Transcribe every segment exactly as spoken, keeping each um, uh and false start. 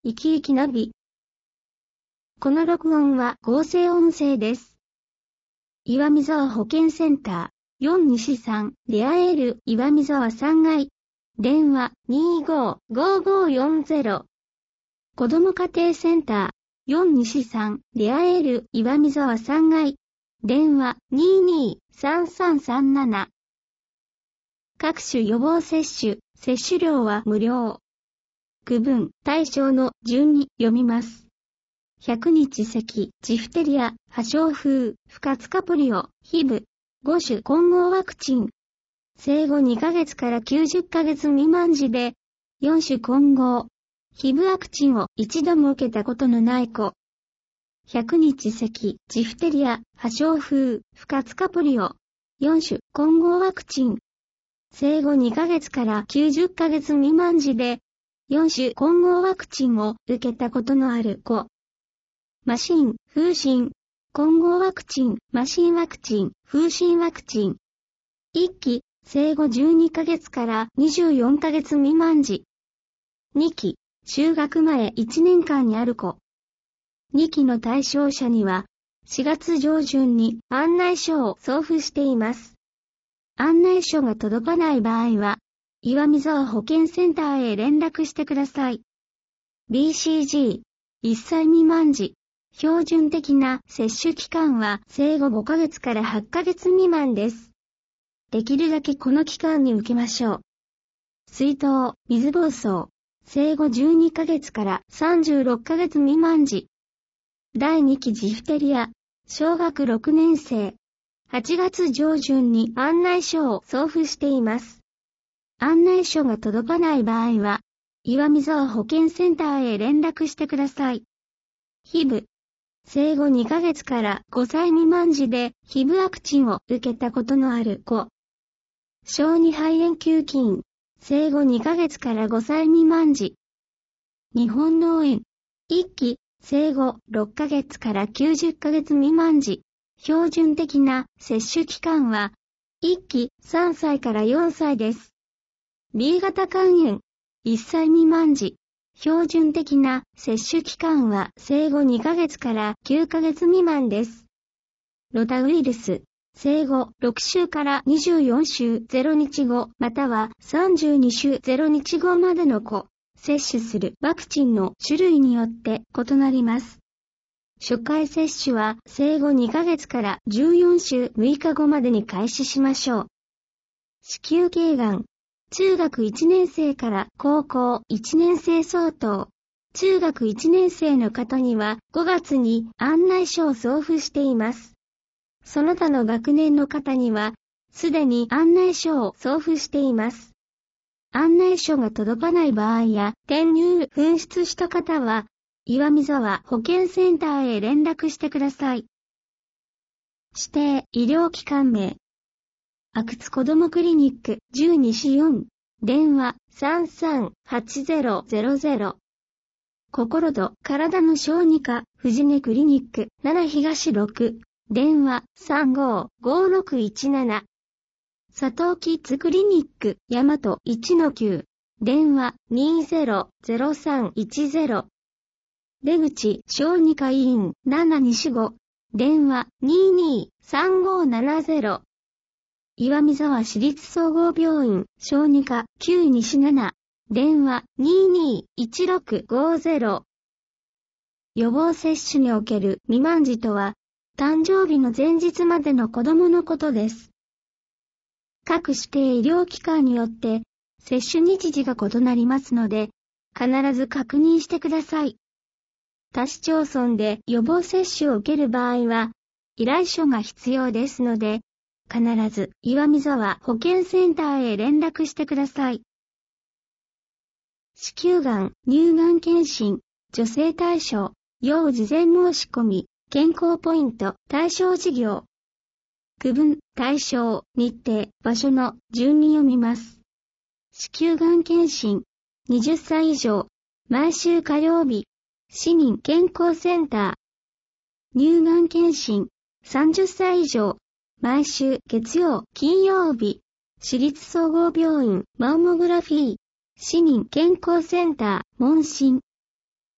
生き生きナビ。この録音は合成音声です。岩見沢保健センター、よん西さん、レアエール、岩見沢さんがい。電話、にーごーごーごーよんゼロ。子ども家庭センター、よん西さん、レアエール、岩見沢さんがい。電話、にーにーさんさんさんなな。各種予防接種、接種料は無料。区分、対象の順に読みます。ひゃくにち咳、ジフテリア、破傷風、不活化ポリオ、ヒブ、ご種混合ワクチン。生後にかげつからきゅうじゅっかげつ未満児で、よん種混合、ヒブワクチンを一度も受けたことのない子。ひゃくにち咳、ジフテリア、破傷風、不活化ポリオ、よん種混合ワクチン。生後にかげつからきゅうじゅっかげつ未満児で、よん種混合ワクチンを受けたことのある子。麻疹、風疹、混合ワクチン、麻疹ワクチン、風疹ワクチン。いっき、生後じゅうにかげつからにじゅうよんかげつ未満児。にき、就学前いちねんかんにある子。にきの対象者には、しがつ上旬に案内書を送付しています。案内書が届かない場合は、岩見沢保健センターへ連絡してください。ビーシージー、いっさい未満児。標準的な接種期間は生後ごかげつからはちかげつ未満です。できるだけこの期間に受けましょう。水痘、水疱瘡、生後じゅうにかげつからさんじゅうろっかげつ未満児。だいにきジフテリア、小学ろくねん生。はちがつ上旬に案内書を送付しています。案内書が届かない場合は、岩見沢保健センターへ連絡してください。ヒブ。生後にかげつからごさい未満児でヒブワクチンを受けたことのある子。小児肺炎球菌。生後にかげつからごさい未満児。日本脳炎。いっき、生後ろっかげつからきゅうじゅっかげつ未満児。標準的な接種期間は、いっきさんさいからよんさいです。ビー 型肝炎。いっさい未満児。標準的な接種期間は生後にかげつからきゅうかげつ未満です。ロタウイルス。生後ろくしゅうからにじゅうよんしゅうゼロにちごまたはさんじゅうにしゅうゼロにちごまでの子。接種するワクチンの種類によって異なります。初回接種は生後にかげつからじゅうよんしゅうむいかごまでに開始しましょう。子宮頸がん。中学いちねん生から高校いちねん生相当。中学いちねん生の方にはごがつに案内書を送付しています。その他の学年の方にはすでに案内書を送付しています。案内書が届かない場合や転入紛失した方は岩見沢保健センターへ連絡してください。指定医療機関名。阿久津子どもクリニックじゅうにしよん。電話さんさんはちゼロゼロゼロ。心と体の小児科藤根クリニックなな東ろく。電話さんごーごーろくいちなな。佐藤キッズクリニック大和いちのきゅう。電話にゼロゼロさんいちゼロ。出口小児科医院なな西ご。電話ににさんごななゼロ。岩見沢市立総合病院小児科きゅう西なな。電話ににいちろくごゼロ。予防接種における未満児とは、誕生日の前日までの子供のことです。各指定医療機関によって接種日時が異なりますので、必ず確認してください。他市町村で予防接種を受ける場合は、依頼書が必要ですので、必ず岩見沢保健センターへ連絡してください。子宮がん、乳がん検診、助成対象、要事前申し込み、健康ポイント、対象事業。区分、対象、日程、場所の順に読みます。子宮がん検診、はたち以上、毎週火曜日、市民健康センター。乳がん検診、さんじゅっさい以上、毎週月曜、金曜日、市立総合病院マンモグラフィー、市民健康センター、問診。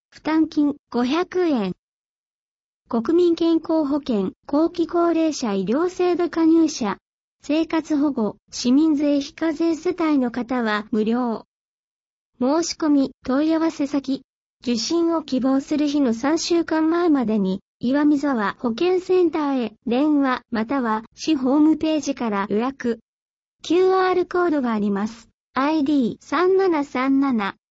負担金ごひゃくえん。国民健康保険、後期高齢者医療制度加入者、生活保護、市民税非課税世帯の方は無料。申し込み、問い合わせ先、受診を希望する日のさんしゅうかんまえまでに、岩見沢保健センターへ電話または市ホームページから予約。キューアール コードがあります。アイディーさんななさんなな。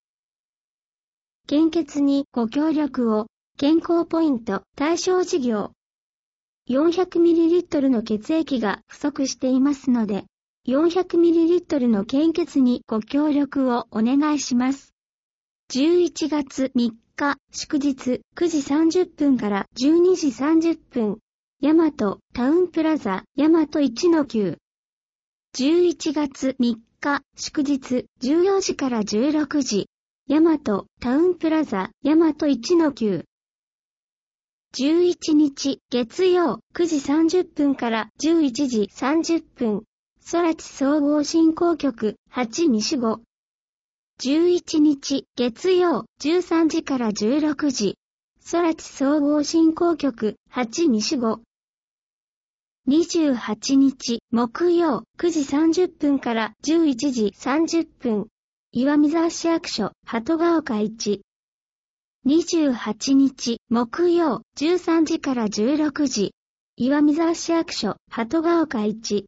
献血にご協力を。健康ポイント対象事業 よんひゃくミリリットル の血液が不足していますので よんひゃくミリリットル の献血にご協力をお願いします。じゅういちがつみっか祝日くじさんじゅっぷんからじゅうにじさんじゅっぷん大和タウンプラザ大和 いちのきゅう じゅういちがつみっか祝日じゅうよじからじゅうろくじ大和タウンプラザ大和 いちのきゅうじゅういちにち月曜くじさんじゅっぷんからじゅういちじさんじゅっぷん空知総合振興局はち西ごじゅういちにち月曜じゅうさんじからじゅうろくじ空知総合振興局はち西ごにじゅうはちにち木曜くじさんじゅっぷんからじゅういちじさんじゅっぷん岩見沢市役所鳩ヶ丘いちにじゅうはちにち木曜じゅうさんじからじゅうろくじ岩見沢市役所鳩ヶ丘いち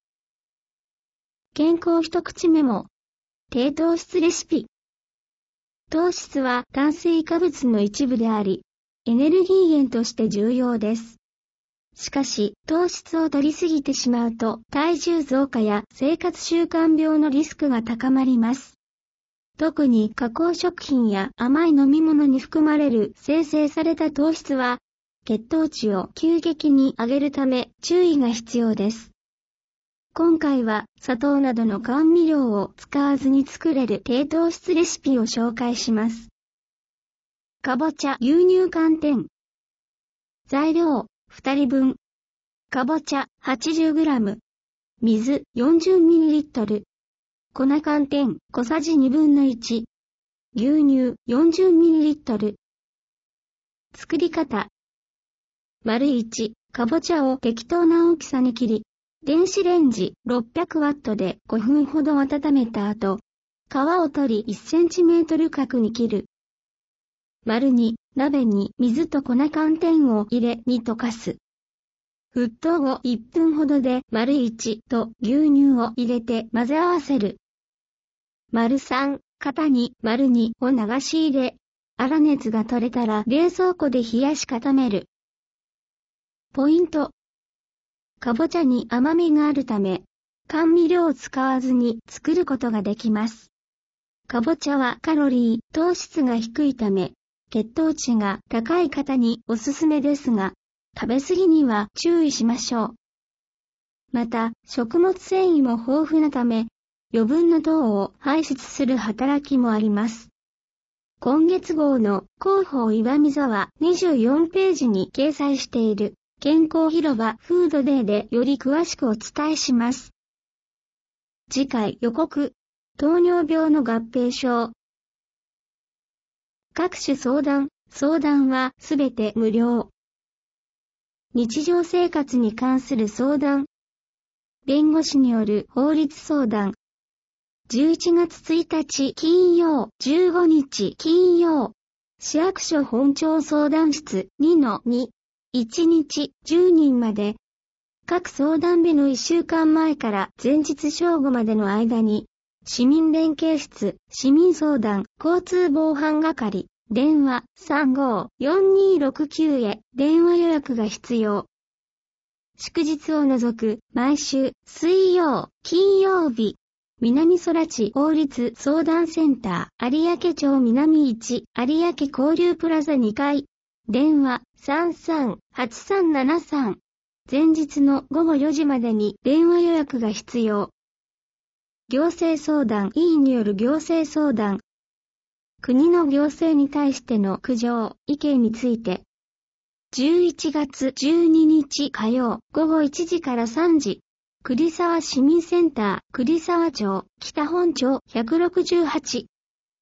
健康一口メモ低糖質レシピ糖質は炭水化物の一部でありエネルギー源として重要です。しかし糖質を摂りすぎてしまうと体重増加や生活習慣病のリスクが高まります。特に加工食品や甘い飲み物に含まれる精製された糖質は血糖値を急激に上げるため注意が必要です。今回は砂糖などの甘味料を使わずに作れる低糖質レシピを紹介します。かぼちゃ牛乳寒天材料ふたりぶんかぼちゃ はちじゅうグラム 水 よんじゅうミリリットル粉寒天小さじにぶんのいち牛乳 よんじゅうミリリットル 作り方 いち. かぼちゃを適当な大きさに切り電子レンジろっぴゃくワットでごふんほど温めた後皮を取りいちセンチメートル角に切る。に鍋に水と粉寒天を入れに溶かす。沸騰後いっぷんほどで いち と牛乳を入れて混ぜ合わせる。さん. 型に に を流し入れ、粗熱が取れたら冷蔵庫で冷やし固める。ポイント。かぼちゃに甘みがあるため、甘味料を使わずに作ることができます。かぼちゃはカロリー、糖質が低いため、血糖値が高い方におすすめですが、食べ過ぎには注意しましょう。また、食物繊維も豊富なため、余分な糖を排出する働きもあります。今月号の広報岩見沢にじゅうよんページに掲載している健康広場フードデーでより詳しくお伝えします。次回予告、糖尿病の合併症。各種相談、相談はすべて無料。日常生活に関する相談。弁護士による法律相談。じゅういちがつついたち金曜、じゅうごにち金曜。市役所本庁相談室 にのに。いちにちじゅうにんまで。各相談日のいっしゅうかんまえから前日正午までの間に、市民連携室、市民相談、交通防犯係、電話 さんごーよんにーろくきゅう へ電話予約が必要。祝日を除く毎週水曜、金曜日。南空知法律相談センター有明町南いち有明交流プラザにかい電話 さんさんはちさんななさん 前日のごごよじまでに電話予約が必要。行政相談委員による行政相談。国の行政に対しての苦情、意見についてじゅういちがつじゅうににち火曜ごごいちじからさんじ栗沢市民センター栗沢町北本町ひゃくろくじゅうはち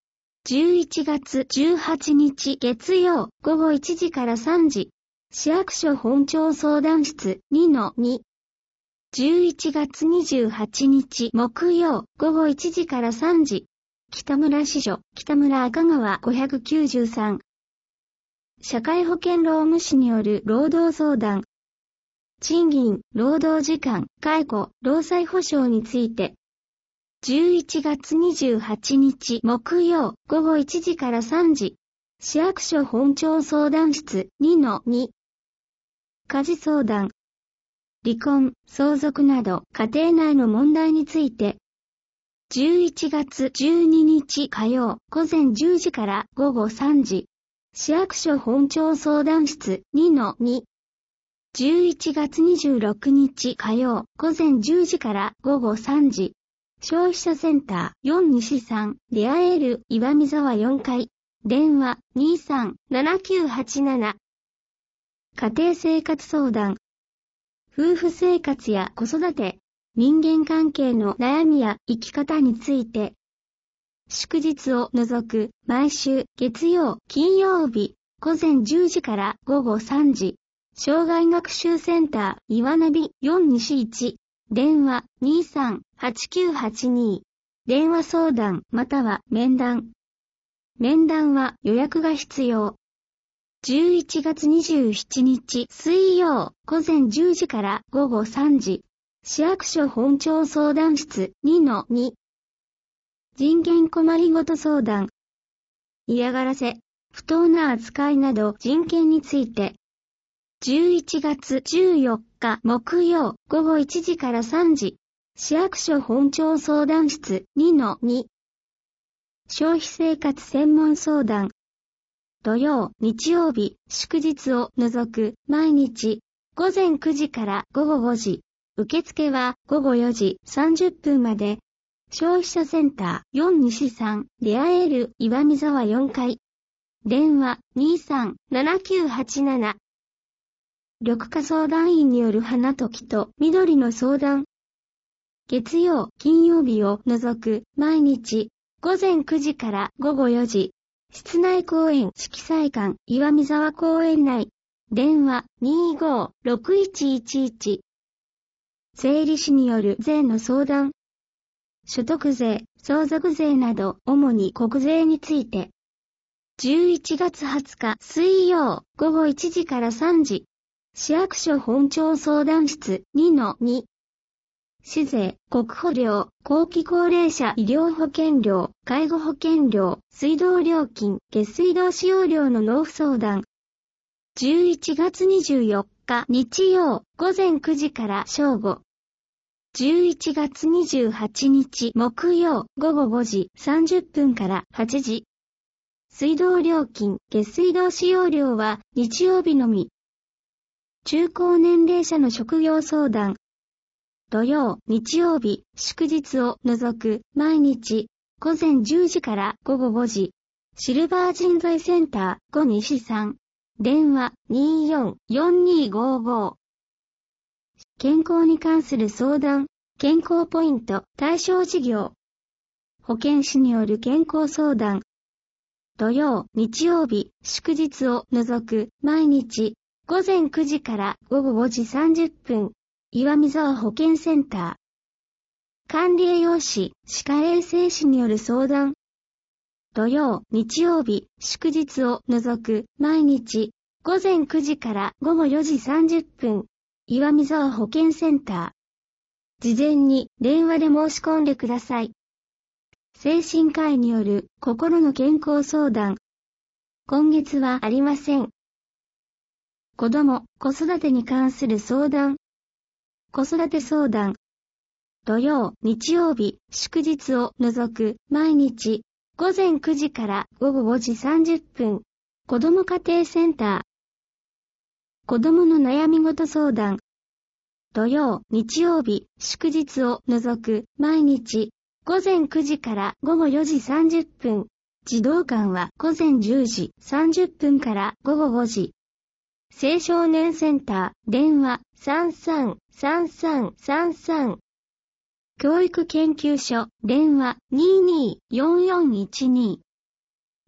じゅういちがつじゅうはちにち月曜午後いちじからさんじ、市役所本庁相談室 にのに。じゅういちがつにじゅうはちにち木曜午後いちじからさんじ、北村支所、北村赤川ごひゃくきゅうじゅうさん。社会保険労務士による労働相談。賃金、労働時間、解雇、労災保障について。じゅういちがつにじゅうはちにち木曜午後いちじからさんじ、市役所本庁相談室 にのに。家事相談。離婚、相続など家庭内の問題について。じゅういちがつじゅうににち火曜午前じゅうじから午後さんじ、市役所本庁相談室 にのに。じゅういちがつにじゅうろくにち火曜午前じゅうじから午後さんじ、消費者センターよん西さん、レアエール岩見沢よんかい、電話 にさんななきゅうはちなな。家庭生活相談。夫婦生活や子育て、人間関係の悩みや生き方について。祝日を除く毎週月曜、金曜日午前じゅうじから午後さんじ、障害学習センター岩ナビよん西いち、電話 にさんはちきゅうはちに。電話相談または面談。面談は予約が必要。じゅういちがつにじゅうしちにち水曜午前じゅうじから午後さんじ、市役所本庁相談室 にのに。人権困りごと相談。嫌がらせ、不当な扱いなど人権について。じゅういちがつじゅうよっか木曜午後いちじからさんじ、市役所本庁相談室 にのに。消費生活専門相談。土曜、日曜日、祝日を除く毎日午前くじから午後ごじ、受付は午後よじさんじゅっぷんまで。消費者センターよん西さん、レアエール岩見沢よんかい、電話 にさんななきゅうはちなな。緑化相談員による花と木と緑の相談。月曜、金曜日を除く毎日午前くじから午後よじ、室内公園色彩館岩見沢公園内、電話 にごろくいちいちいち。税理士による税の相談。所得税、相続税など主に国税について。じゅういちがつはつか水曜午後いちじからさんじ、市役所本庁相談室 にのに。市税、国保料、後期高齢者医療保険料、介護保険料、水道料金、下水道使用料の納付相談。じゅういちがつにじゅうよっか日曜午前くじから正午。じゅういちがつにじゅうはちにち木曜午後ごじさんじゅっぷんからはちじ。水道料金、下水道使用料は日曜日のみ。中高年齢者の職業相談。土曜、日曜日、祝日を除く毎日午前じゅうじから午後ごじ。シルバー人材センターご西さん。電話 によんよんにごご。健康に関する相談、健康ポイント対象事業。保健師による健康相談。土曜、日曜日、祝日を除く毎日午前くじから午後ごじさんじゅっぷん。岩見沢保健センター。管理栄養士、歯科衛生士による相談。土曜、日曜日、祝日を除く毎日午前くじから午後よじさんじゅっぷん。岩見沢保健センター。事前に電話で申し込んでください。精神科医による心の健康相談。今月はありません。子ども・子育てに関する相談。子育て相談。土曜、日曜日、祝日を除く毎日午前くじから午後ごじさんじゅっぷん。子ども家庭センター。子どもの悩み事相談。土曜、日曜日、祝日を除く毎日午前くじから午後よじさんじゅっぷん。児童館は午前じゅうじさんじゅっぷんから午後ごじ。青少年センター、電話さんさんさんさんさんさん。教育研究所、電話にによんよんいちに。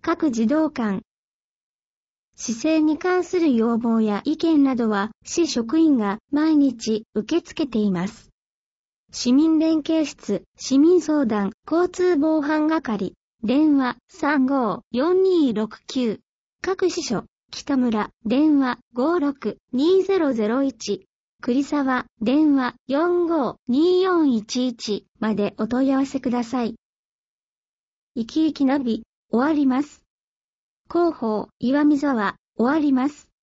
各児童館。市政に関する要望や意見などは市職員が毎日受け付けています。市民連携室、市民相談、交通防犯係、電話 さんごーよんにーろくきゅう。各支所、北村、電話 ごーろくにーぜろぜろいち。栗沢、電話 よんごーにーよんいちいち までお問い合わせください。生き生きナビ、終わります。広報、岩見沢、終わります。